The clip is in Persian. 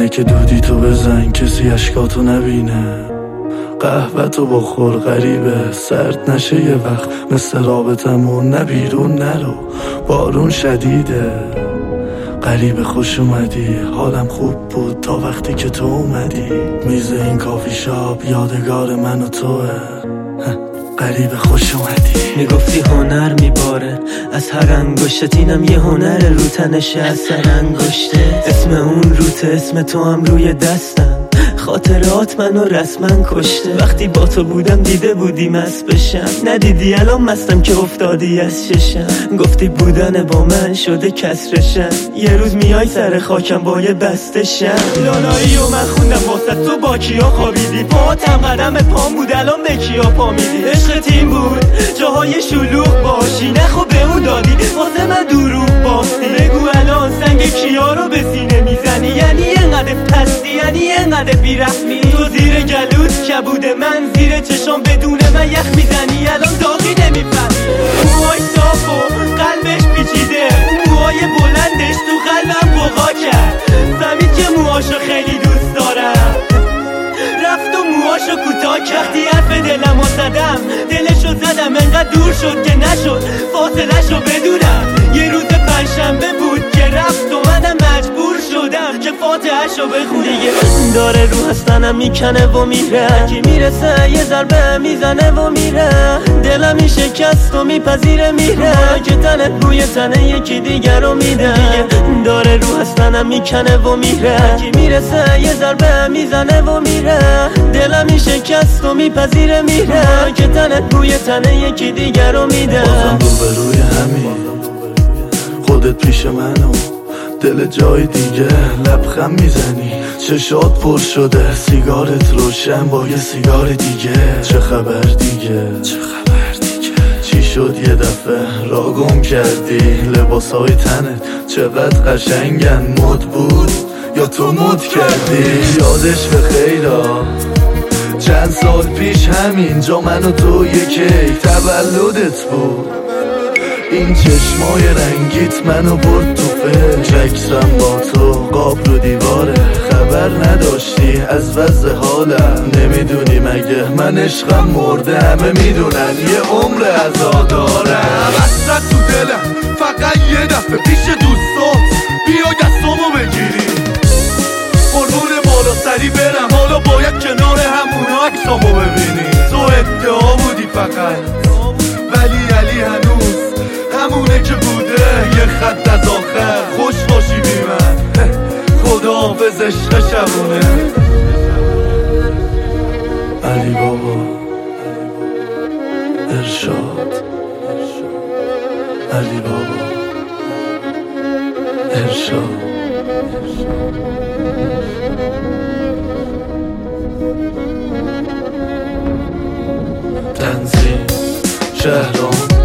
که دودی تو بزن کسی اشکاتو نبینه، قهوه تو بخور غریبه سرد نشه یه وقت مثل رابطمون، نه بیرون نرو بارون شدیده. غریبه خوش اومدی حالم خوب بود تا وقتی که تو اومدی، میز این کافی شاپ یادگار من و توه. غریبه خوش اومدی. میگفتی هنر میباره از هر انگشتت، اینم یه هنر رو تنشه از سر انگشته. اسم اون روته اسم تو هم روی دستم، خاطرات منو رسما کشته. وقتی با تو بودم دیده بودی مست بشم، ندیدی الان مستم که افتادی از چشم. گفتی بودن با من شده کسرشم، یه روز میای سر خاکم با یه بسته شم. لالایی و من خوندم واسه تو با کیا خوابیدی، پاتم قدم پام بود الان به کیا پا میدی. عشق تیم بود جاهای شلوغ باشی، نخو به اون دادی واسه من دروغ باستی. بگو الان سنگ کیا رو به سینه میزنی، یعنی اینقدر پستی، یعنی اینقدر بیرحمی. تو زیر گلوت کبود من زیر چشام بدون من یخ میزنی، الان داغی نمیفهمی. موهای صاف و قلبش پیچیده، موهای بلندش تو قلبم بقا کرد. زمین که موهاشو خیلی دوست دارم رفت و موهاشو کوتاه کرد. وقتی حرف دلمو زدم دلشو زدم انقدر دور شد که نشد فاصلهشو بدونم. یه روز پنجشنبه بود که رفت و منم مجبور شدم که فاتحه‌شو بخونم. دیگه داره رو هستنم میکنه و میره، کی میرسه یه ضربه میزنه و میره. دلم این شکست و میپذیره میره که تنه روی تنه یکی دیگر رو میده. دیگه داره رو هستنم میکنه و میره، کی میرسه یه ضربه میزنه و میره. دلم این شکست و میپذیره میره که تنه روی تنه یکی دیگر رو میده. بازم روبروی همین خودت پیش منو، دل جای دیگه لبخند میزنی، چشات پر شده سیگارت روشن با یه سیگار دیگه. چه خبر دیگه چی شد یه دفعه را گم کردی؟ لباسای تنت چقدر قشنگن، مد بود یا تو مد کردی؟ یادش به خیرا چند سال پیش همینجا من و تو یکی تولدت بود. این چشمای رنگیت منو برد تو فکر، عکسم با تو قاب رو دیواره. خبر نداشتی از وضع حالم، نمیدونی مگه من عشقم مرده؟ همه میدونن یه عمر عزا دارم. حسرت تو دلم فقط یه دفعه پیش دوستات بیا دستامو بگیری، قربون بالا سری برم. حالا باید کنار همونا عکسامو ببینی. تو ادعا بودی فقط ولی علی هنوز همونه که بوده، یه خط از آخر. خوش باشی بی من خدا حافظ عشق شبونه. علی بابا ارشاد، علی بابا ارشاد. تنظیم شهرام